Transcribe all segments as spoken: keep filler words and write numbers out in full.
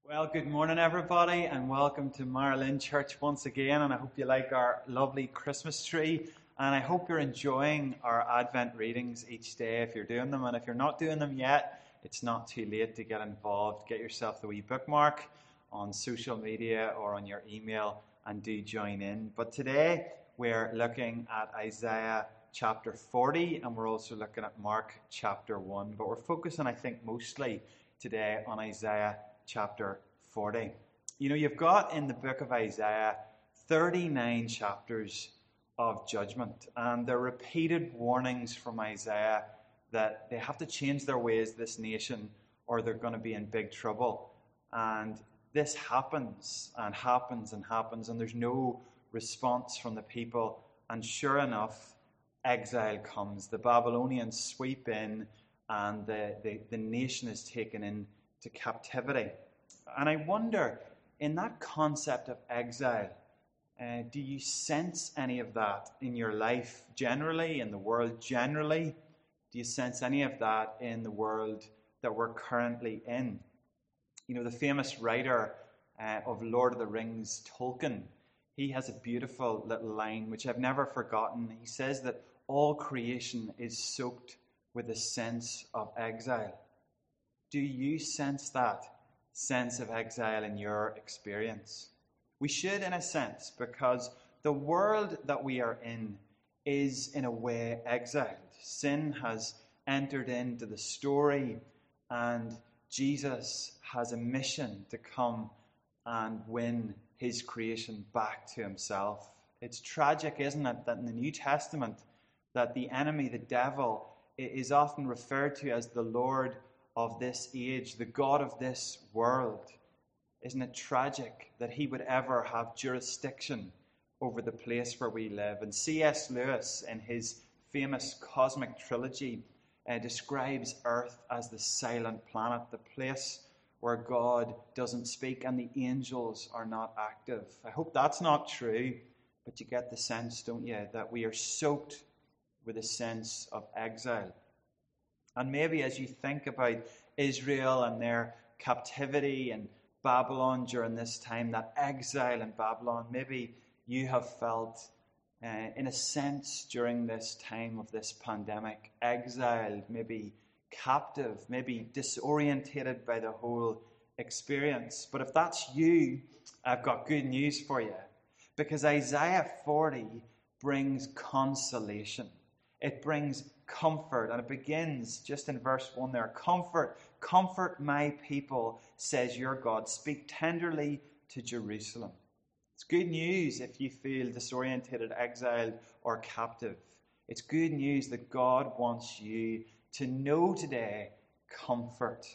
Well, good morning, everybody, and welcome to Marilyn Church once again. And I hope you like our lovely Christmas tree. And I hope you're enjoying our Advent readings each day if you're doing them. And if you're not doing them yet, it's not too late to get involved. Get yourself the wee bookmark on social media or on your email and do join in. But today we're looking at Isaiah chapter forty, and we're also looking at Mark chapter one. But we're focusing, I think, mostly today on Isaiah chapter forty. You know, you've got in the book of Isaiah thirty-nine chapters of judgment, and they're repeated warnings from Isaiah that they have to change their ways, this nation, or they're going to be in big trouble. And this happens and happens and happens, and there's no response from the people. And sure enough, exile comes. The Babylonians sweep in, and the, the, the nation is taken in to captivity. And I wonder, in that concept of exile, uh, do you sense any of that in your life generally, in the world generally? Do you sense any of that in the world that we're currently in? You know, the famous writer uh, of Lord of the Rings, Tolkien, he has a beautiful little line which I've never forgotten. He says that all creation is soaked with a sense of exile. Do you sense that sense of exile in your experience? We should, in a sense, because the world that we are in is, in a way, exiled. Sin has entered into the story, and Jesus has a mission to come and win his creation back to himself. It's tragic, isn't it, that in the New Testament, that the enemy, the devil, is often referred to as the Lord of this age, the God of this world. Isn't it tragic that he would ever have jurisdiction over the place where we live? And C S Lewis, in his famous cosmic trilogy, uh, describes Earth as the silent planet, the place where God doesn't speak and the angels are not active. I hope that's not true, but you get the sense, don't you, that we are soaked with a sense of exile. And maybe as you think about Israel and their captivity in Babylon during this time, that exile in Babylon, maybe you have felt, uh, in a sense, during this time of this pandemic, exiled, maybe captive, maybe disorientated by the whole experience. But if that's you, I've got good news for you, because Isaiah forty brings consolation. It brings comfort, and it begins just in verse one there. Comfort, comfort my people, says your God. Speak tenderly to Jerusalem. It's good news if you feel disoriented, exiled, or captive. It's good news that God wants you to know today comfort.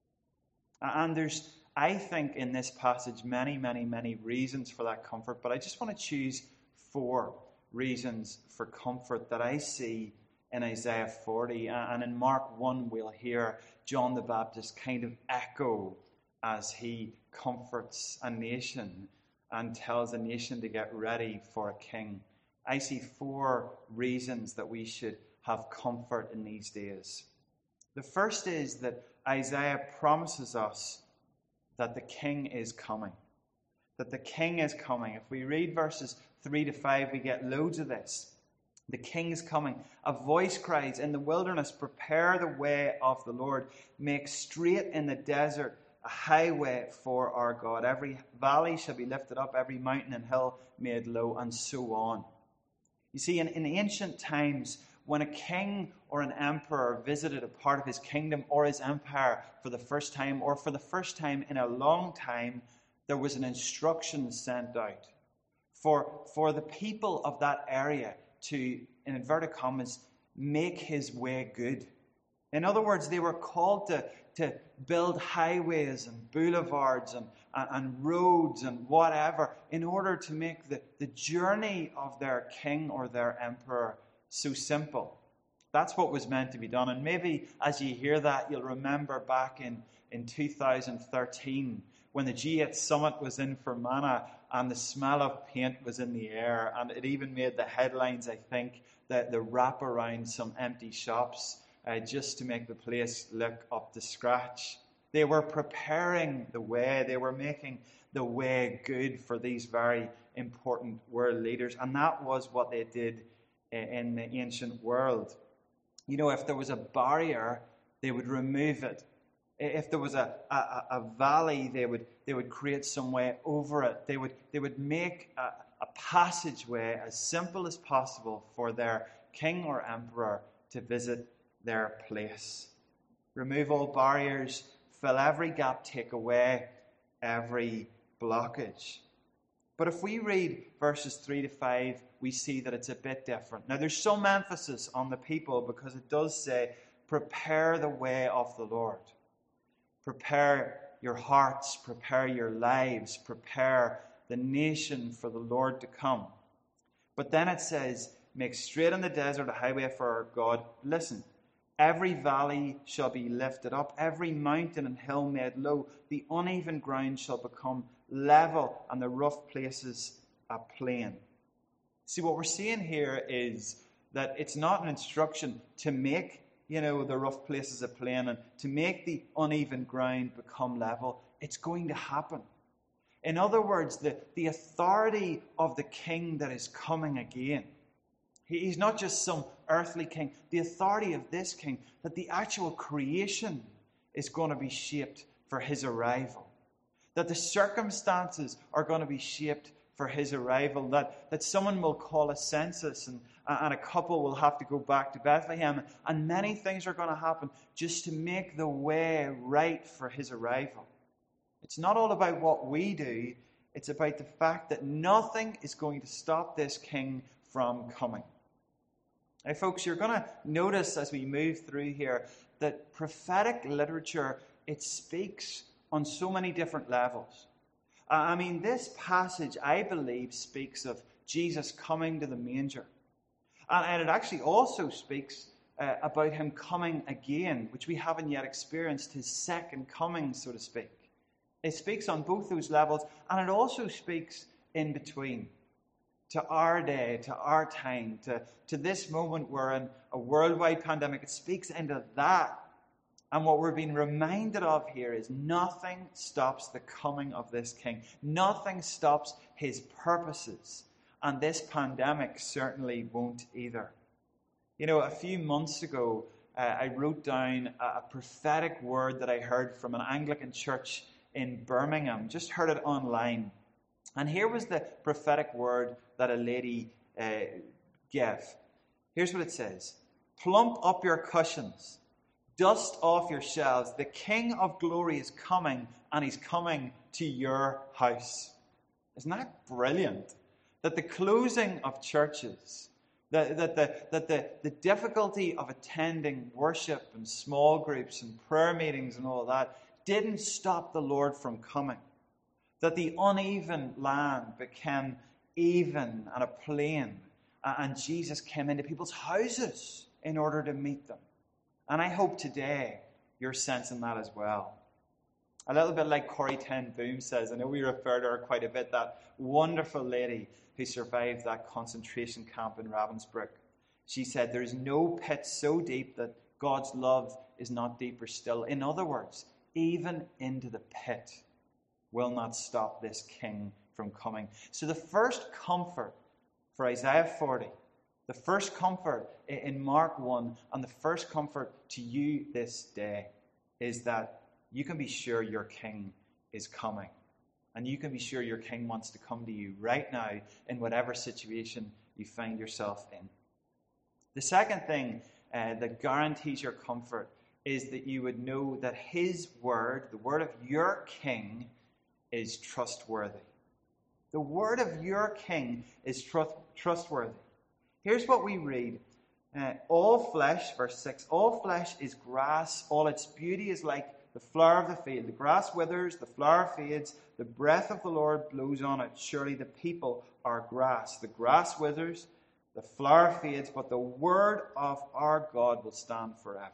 And there's, I think, in this passage, many, many, many reasons for that comfort, but I just want to choose four reasons for comfort that I see in Isaiah forty. And in Mark one, we'll hear John the Baptist kind of echo as he comforts a nation and tells a nation to get ready for a king. I see four reasons that we should have comfort in these days. The first is that Isaiah promises us that the king is coming. That the king is coming. If we read verses three to five, we get loads of this. The king is coming. A voice cries in the wilderness, prepare the way of the Lord. Make straight in the desert a highway for our God. Every valley shall be lifted up, every mountain and hill made low, and so on. You see, in, in ancient times, when a king or an emperor visited a part of his kingdom or his empire for the first time, or for the first time in a long time, there was an instruction sent out for, for the people of that area to, in inverted commas, make his way good. In other words, they were called to, to build highways and boulevards and, and, and roads and whatever in order to make the, the journey of their king or their emperor so simple. That's what was meant to be done. And maybe as you hear that, you'll remember back in, in two thousand thirteen when the G eight summit was in Fermanagh and the smell of paint was in the air, and it even made the headlines, I think, that the wrap around some empty shops uh, just to make the place look up to scratch. They were preparing the way. They were making the way good for these very important world leaders. And that was what they did in the ancient world. You know, if there was a barrier, they would remove it. If there was a, a, a valley, they would they would create some way over it. They would they would make a, a passageway as simple as possible for their king or emperor to visit their place. Remove all barriers, fill every gap, take away every blockage. But if we read verses three to five, we see that it's a bit different. Now, there's some emphasis on the people because it does say, prepare the way of the Lord. Prepare your hearts, prepare your lives, prepare the nation for the Lord to come. But then it says, make straight in the desert a highway for our God. Listen, every valley shall be lifted up, every mountain and hill made low. The uneven ground shall become level, and the rough places a plain. See, what we're seeing here is that it's not an instruction to make, you know, the rough places a plain and to make the uneven ground become level. It's going to happen. In other words, the, the authority of the king that is coming again. He, he's not just some earthly king. The authority of this king, that the actual creation is going to be shaped for his arrival. That the circumstances are going to be shaped for his arrival. That, that someone will call a census and, and a couple will have to go back to Bethlehem. And many things are going to happen just to make the way right for his arrival. It's not all about what we do. It's about the fact that nothing is going to stop this king from coming. Now, folks, you're going to notice as we move through here that prophetic literature, it speaks on so many different levels. Uh, I mean, this passage, I believe, speaks of Jesus coming to the manger. And, and it actually also speaks uh, about him coming again, which we haven't yet experienced, his second coming, so to speak. It speaks on both those levels, and it also speaks in between. To our day, to our time, to, to this moment we're in a worldwide pandemic. It speaks into that. And what we're being reminded of here is nothing stops the coming of this king. Nothing stops his purposes. And this pandemic certainly won't either. You know, a few months ago, uh, I wrote down a, a prophetic word that I heard from an Anglican church in Birmingham. Just heard it online. And here was the prophetic word that a lady uh, gave. Here's what it says. Plump up your cushions. Dust off your shelves. The King of Glory is coming, and he's coming to your house. Isn't that brilliant? That the closing of churches, that, that, the, that the, the difficulty of attending worship and small groups and prayer meetings and all that didn't stop the Lord from coming. That the uneven land became even and a plain, and Jesus came into people's houses in order to meet them. And I hope today you're sensing that as well. A little bit like Corrie ten Boom says, I know we refer to her quite a bit, that wonderful lady who survived that concentration camp in Ravensbrück. She said, there is no pit so deep that God's love is not deeper still. In other words, even into the pit will not stop this king from coming. So the first comfort for Isaiah forty, the first comfort in Mark one, and the first comfort to you this day is that you can be sure your king is coming. And you can be sure your king wants to come to you right now in whatever situation you find yourself in. The second thing uh, that guarantees your comfort is that you would know that his word, the word of your king, is trustworthy. The word of your king is trust, trustworthy. Here's what we read. Uh, all flesh, verse six, all flesh is grass, all its beauty is like the flower of the field. The grass withers, the flower fades, the breath of the Lord blows on it. Surely the people are grass. The grass withers, the flower fades, but the word of our God will stand forever.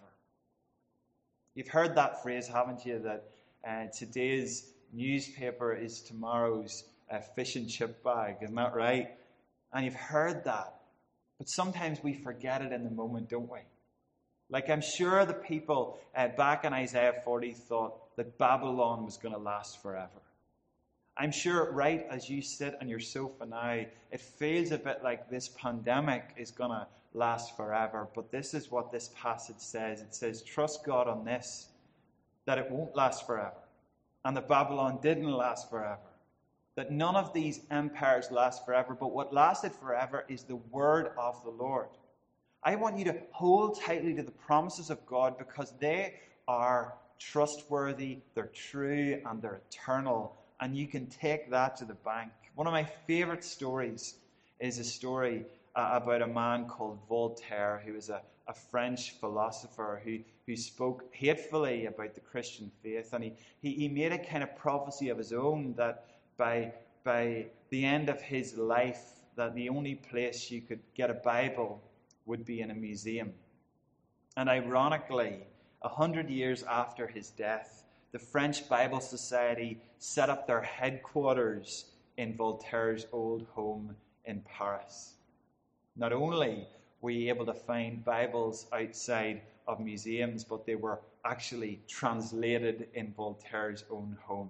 You've heard that phrase, haven't you, that uh, today's newspaper is tomorrow's uh, fish and chip bag. Isn't that right? And you've heard that. But sometimes we forget it in the moment, don't we? Like, I'm sure the people uh, back in Isaiah forty thought that Babylon was going to last forever. I'm sure right as you sit on your sofa now, it feels a bit like this pandemic is going to last forever. But this is what this passage says. It says, trust God on this, that it won't last forever. And that Babylon didn't last forever. That none of these empires last forever. But what lasted forever is the word of the Lord. I want you to hold tightly to the promises of God because they are trustworthy, they're true, and they're eternal. And you can take that to the bank. One of my favorite stories is a story uh, about a man called Voltaire, who was a, a French philosopher who, who spoke hatefully about the Christian faith. And he, he, he made a kind of prophecy of his own that by, by the end of his life, that the only place you could get a Bible would be in a museum. And ironically, a hundred years after his death, the French Bible Society set up their headquarters in Voltaire's old home in Paris. Not only were you able to find Bibles outside of museums, but they were actually translated in Voltaire's own home.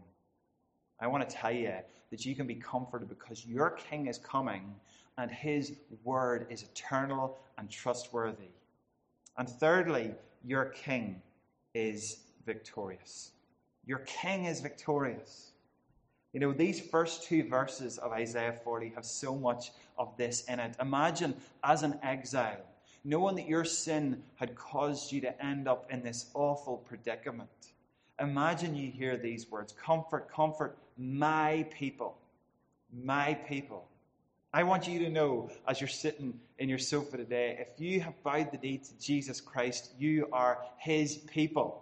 I want to tell you that you can be comforted because your King is coming and his word is eternal and trustworthy. And thirdly, your King is victorious. Your King is victorious. You know, these first two verses of Isaiah forty have so much of this in it. Imagine as an exile, knowing that your sin had caused you to end up in this awful predicament. Imagine you hear these words, comfort, comfort my people, my people. I want you to know, as you're sitting in your sofa today, if you have bowed the knee to Jesus Christ, you are his people.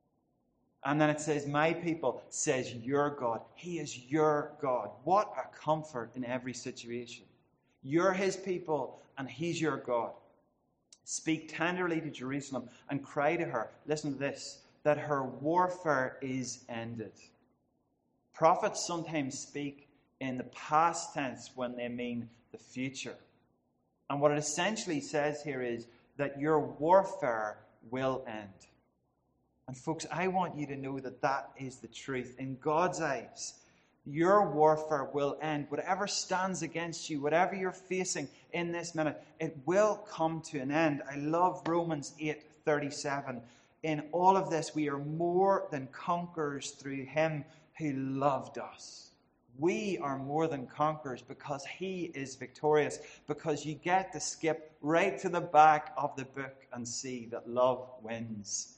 And then it says, my people, says your God. He is your God. What a comfort in every situation. You're his people, and he's your God. Speak tenderly to Jerusalem and cry to her, listen to this, that her warfare is ended. Prophets sometimes speak in the past tense when they mean the future. And what it essentially says here is that your warfare will end. And folks, I want you to know that that is the truth. In God's eyes, your warfare will end. Whatever stands against you, whatever you're facing in this minute, it will come to an end. I love Romans eight thirty-seven. In all of this, we are more than conquerors through him who loved us. We are more than conquerors because he is victorious. Because you get to skip right to the back of the book and see that love wins.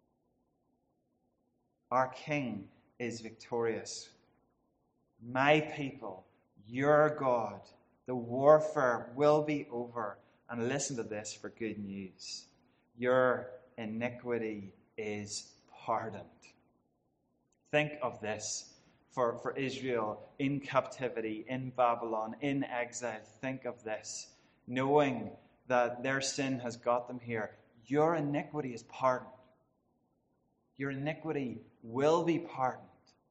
Our King is victorious. My people, your God, the warfare will be over. And listen to this for good news. Your iniquity is pardoned. Think of this for, for Israel in captivity, in Babylon, in exile. Think of this, knowing that their sin has got them here. Your iniquity is pardoned. Your iniquity will be pardoned.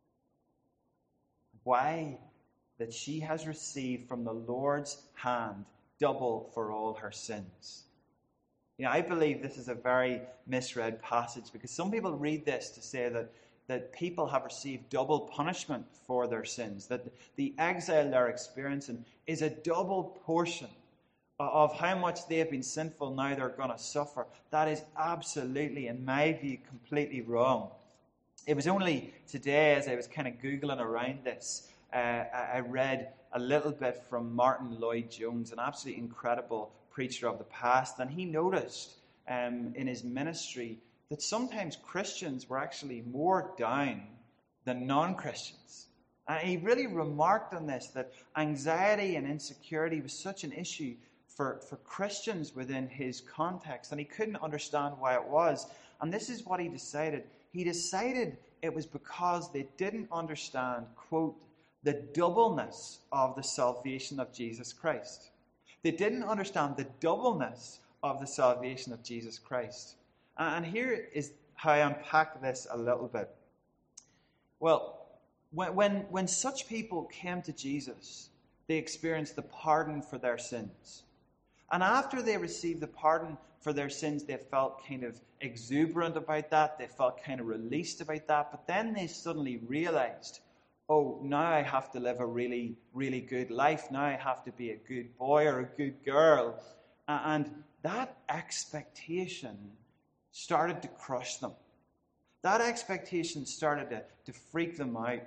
Why? That she has received from the Lord's hand double for all her sins. You know, I believe this is a very misread passage because some people read this to say that, that people have received double punishment for their sins, that the exile they're experiencing is a double portion of how much they have been sinful, now they're going to suffer. That is absolutely, in my view, completely wrong. It was only today, as I was kind of Googling around this, uh, I read a little bit from Martin Lloyd-Jones, an absolutely incredible preacher of the past, and he noticed um, in his ministry that sometimes Christians were actually more down than non-Christians. And he really remarked on this, that anxiety and insecurity was such an issue For, for Christians within his context, and he couldn't understand why it was. And this is what he decided. He decided it was because they didn't understand, quote, the doubleness of the salvation of Jesus Christ. They didn't understand the doubleness of the salvation of Jesus Christ. And here is how I unpack this a little bit. Well, when, when, when such people came to Jesus, they experienced the pardon for their sins. And after they received the pardon for their sins. They felt kind of exuberant about that. They felt kind of released about that. But then they suddenly realized, oh, now I have to live a really, really good life. Now I have to be a good boy or a good girl. And that expectation started to crush them. That expectation started to, to freak them out.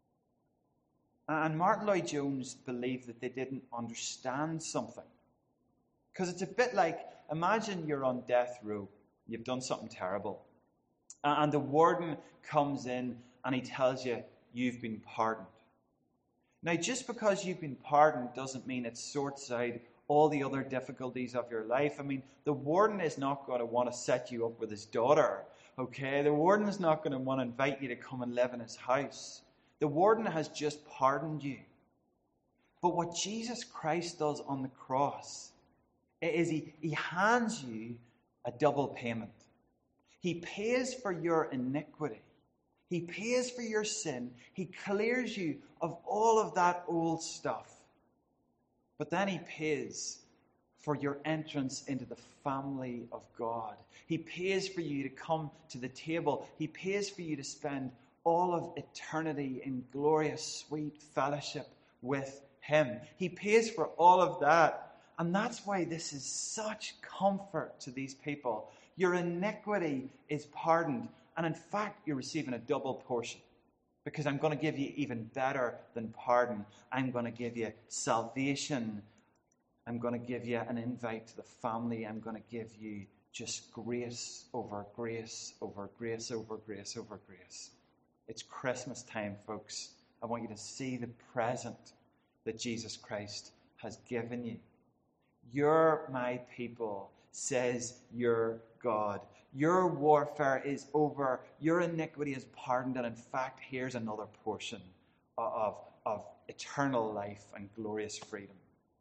And Martin Lloyd-Jones believed that they didn't understand something. Because it's a bit like, imagine you're on death row. You've done something terrible. And the warden comes in and he tells you, you've been pardoned. Now, just because you've been pardoned doesn't mean it sorts out all the other difficulties of your life. I mean, the warden is not going to want to set you up with his daughter, okay? The warden is not going to want to invite you to come and live in his house. The warden has just pardoned you. But what Jesus Christ does on the cross is he, he hands you a double payment. He pays for your iniquity. He pays for your sin. He clears you of all of that old stuff. But then he pays for your entrance into the family of God. He pays for you to come to the table. He pays for you to spend all of eternity in glorious, sweet fellowship with him. He pays for all of that. And that's why this is such comfort to these people. Your iniquity is pardoned. And in fact, you're receiving a double portion. Because I'm going to give you even better than pardon. I'm going to give you salvation. I'm going to give you an invite to the family. I'm going to give you just grace over grace over grace over grace over grace. It's Christmas time, folks. I want you to see the present that Jesus Christ has given you. You're my people, says your God. Your warfare is over. Your iniquity is pardoned. And in fact, here's another portion of, of eternal life and glorious freedom.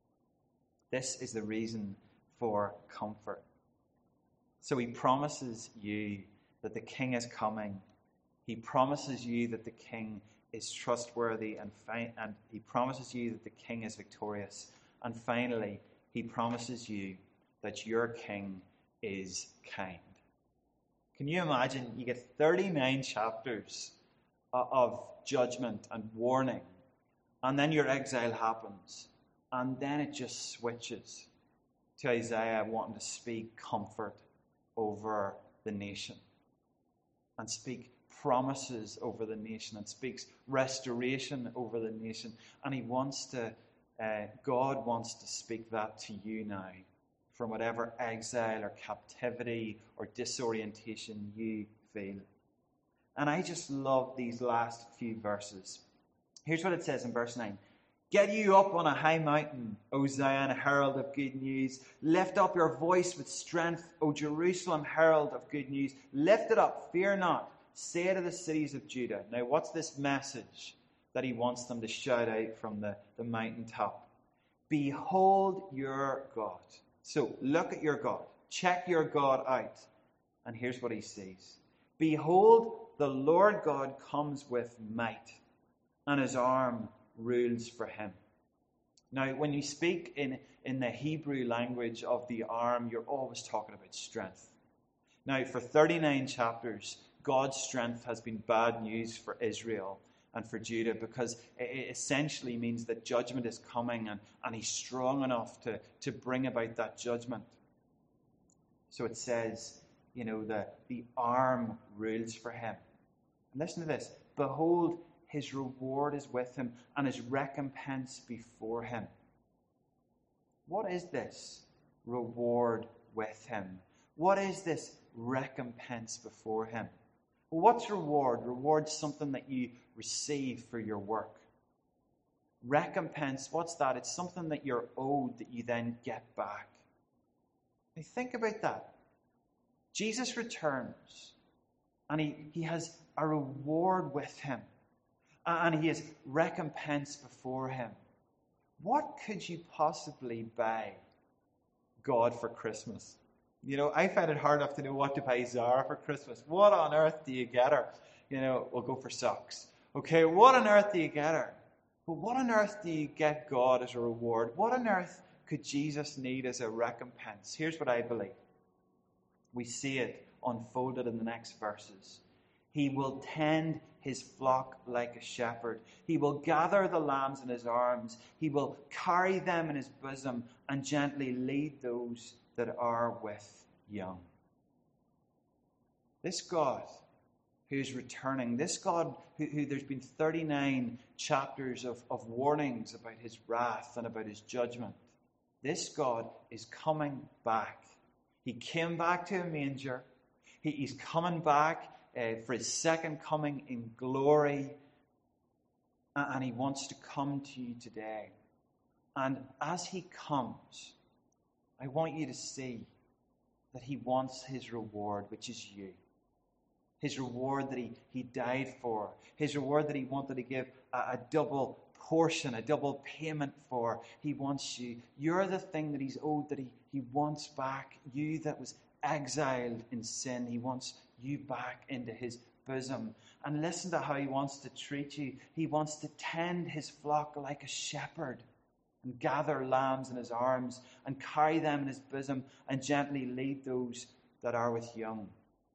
This is the reason for comfort. So he promises you that the King is coming. He promises you that the King is trustworthy. And, fi- and he promises you that the King is victorious. And finally, he promises you that your King is kind. Can you imagine? You get thirty-nine chapters of judgment and warning, and then your exile happens, and then it just switches to Isaiah wanting to speak comfort over the nation, and speak promises over the nation, and speaks restoration over the nation. And he wants to, uh, God wants to speak that to you now, from whatever exile or captivity or disorientation you feel. And I just love these last few verses. Here's what it says in verse nine. Get you up on a high mountain, O Zion, herald of good news. Lift up your voice with strength, O Jerusalem, herald of good news. Lift it up, fear not. Say to the cities of Judah. Now, what's this message that he wants them to shout out from the, the mountaintop? Behold your God. So look at your God. Check your God out. And here's what he sees. Behold, the Lord God comes with might, and his arm rules for him. Now, when you speak in, in the Hebrew language of the arm, you're always talking about strength. Now, for thirty-nine chapters, God's strength has been bad news for Israel and for Judah, because it essentially means that judgment is coming, and, and he's strong enough to, to bring about that judgment. So it says, you know, the, the arm rules for him. And listen to this. Behold, his reward is with him, and his recompense before him. What is this reward with him? What is this recompense before him? Well, what's reward? Reward's something that you receive for your work. Recompense, what's that? It's something that you're owed that you then get back. Now think about that. Jesus returns, and he, he has a reward with him, and he has recompense before him. What could you possibly buy God for Christmas? You know, I find it hard enough to know what to buy Zara for Christmas. What on earth do you get her? You know, we'll go for socks. Okay, what on earth do you get her? But what on earth do you get God as a reward? What on earth could Jesus need as a recompense? Here's what I believe. We see it unfolded in the next verses. He will tend his flock like a shepherd. He will gather the lambs in his arms. He will carry them in his bosom and gently lead those that are with young. This God who's returning, this God who, who there's been thirty-nine chapters of, of warnings about his wrath and about his judgment, this God is coming back. He came back to a manger. He, he's coming back uh, for his second coming in glory. And, and he wants to come to you today. And as he comes, I want you to see that he wants his reward, which is you. His reward that he, he died for. His reward that he wanted to give a, a double portion, a double payment for. He wants you. You're the thing that he's owed, that he, he wants back. You that was exiled in sin. He wants you back into his bosom. And listen to how he wants to treat you. He wants to tend his flock like a shepherd and gather lambs in his arms and carry them in his bosom and gently lead those that are with young.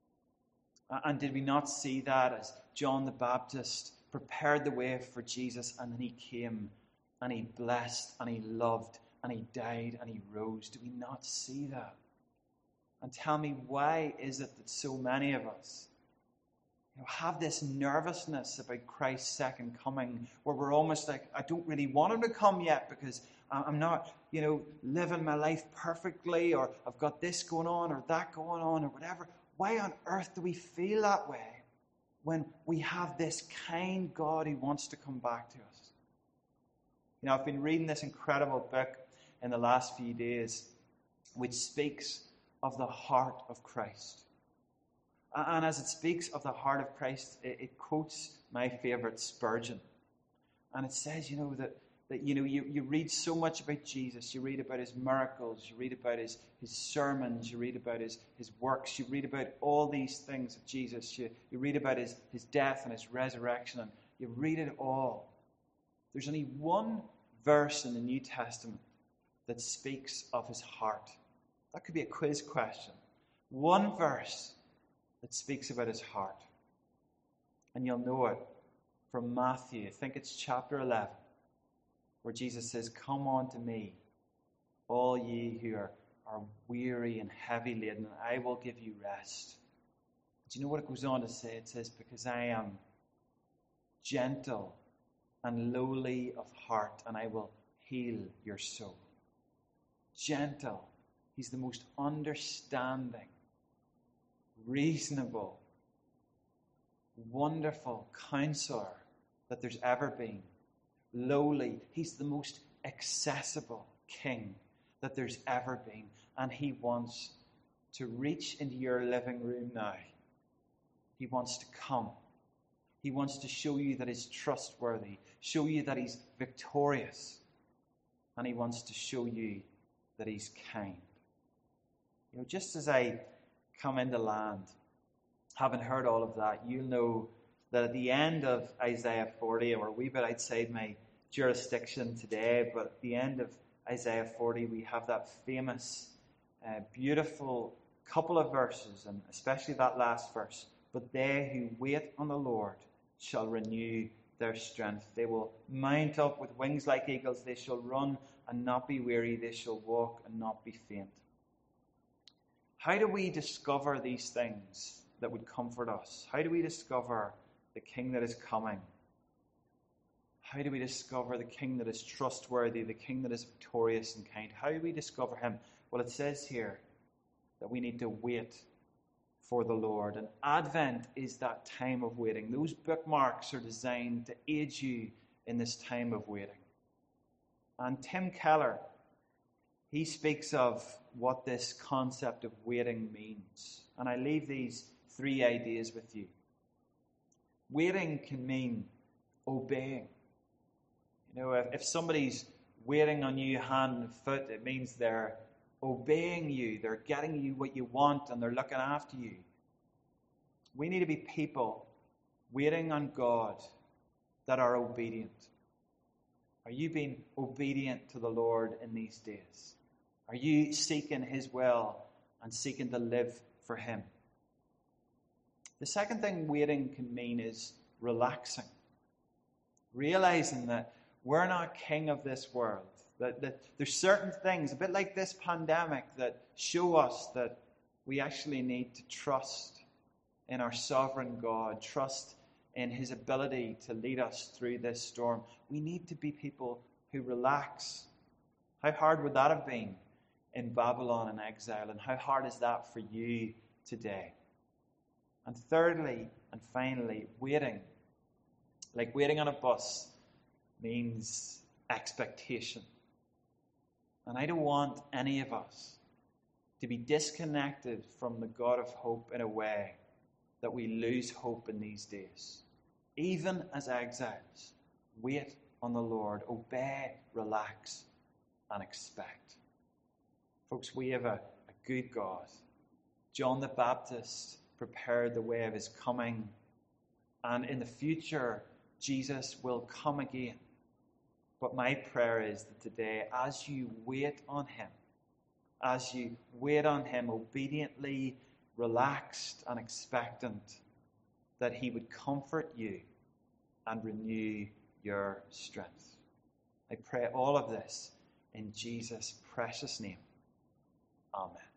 And did we not see that as John the Baptist prepared the way for Jesus, and then he came and he blessed and he loved and he died and he rose? Do we not see that? And tell me, why is it that so many of us, you know, have this nervousness about Christ's second coming, where we're almost like, I don't really want him to come yet because I'm not, you know, living my life perfectly, or I've got this going on or that going on or whatever. Why on earth do we feel that way when we have this kind God who wants to come back to us? You know, I've been reading this incredible book in the last few days, which speaks of the heart of Christ. And as it speaks of the heart of Christ, it, it quotes my favorite Spurgeon. And it says, you know, that, that you know, you, you read so much about Jesus. You read about his miracles. You read about his, his sermons. You read about his, his works. You read about all these things of Jesus. You, you read about his, his death and his resurrection. And you read it all. There's only one verse in the New Testament that speaks of his heart. That could be a quiz question. One verse that speaks about his heart. And you'll know it from Matthew. I think it's chapter eleven, where Jesus says, "Come unto me, all ye who are, are weary and heavy laden, and I will give you rest." Do you know what it goes on to say? It says, "Because I am gentle and lowly of heart, and I will heal your soul." Gentle. He's the most understanding, reasonable, wonderful counselor that there's ever been. Lowly. He's the most accessible king that there's ever been. And he wants to reach into your living room now. He wants to come. He wants to show you that he's trustworthy, show you that he's victorious, and he wants to show you that he's kind. You know, just as I come into land, having heard all of that, you'll know that at the end of Isaiah forty, and we're a wee bit outside my jurisdiction today, but at the end of Isaiah forty, we have that famous, uh, beautiful couple of verses, and especially that last verse. "But they who wait on the Lord shall renew their strength. They will mount up with wings like eagles. They shall run and not be weary. They shall walk and not be faint." How do we discover these things that would comfort us? How do we discover the King that is coming? How do we discover the King that is trustworthy, the King that is victorious and kind? How do we discover him? Well, it says here that we need to wait for the Lord. And Advent is that time of waiting. Those bookmarks are designed to aid you in this time of waiting. And Tim Keller, he speaks of what this concept of waiting means. And I leave these three ideas with you. Waiting can mean obeying. You know, if, if somebody's waiting on you hand and foot, it means they're obeying you. They're getting you what you want, and they're looking after you. We need to be people waiting on God that are obedient. Are you being obedient to the Lord in these days? Are you seeking his will and seeking to live for him. The second thing waiting can mean is relaxing. Realizing that we're not king of this world. That, that there's certain things, a bit like this pandemic, that show us that we actually need to trust in our sovereign God, trust in his ability to lead us through this storm. We need to be people who relax. How hard would that have been in Babylon in exile? And how hard is that for you today? And thirdly and finally, waiting. Like waiting on a bus means expectation. And I don't want any of us to be disconnected from the God of hope in a way that we lose hope in these days. Even as exiles, wait on the Lord, obey, relax, and expect. Folks, we have a, a good God. John the Baptist prepared the way of his coming, and in the future, Jesus will come again. But my prayer is that today, as you wait on him, as you wait on him obediently, relaxed and expectant, that he would comfort you and renew your strength. I pray all of this in Jesus' precious name. Amen.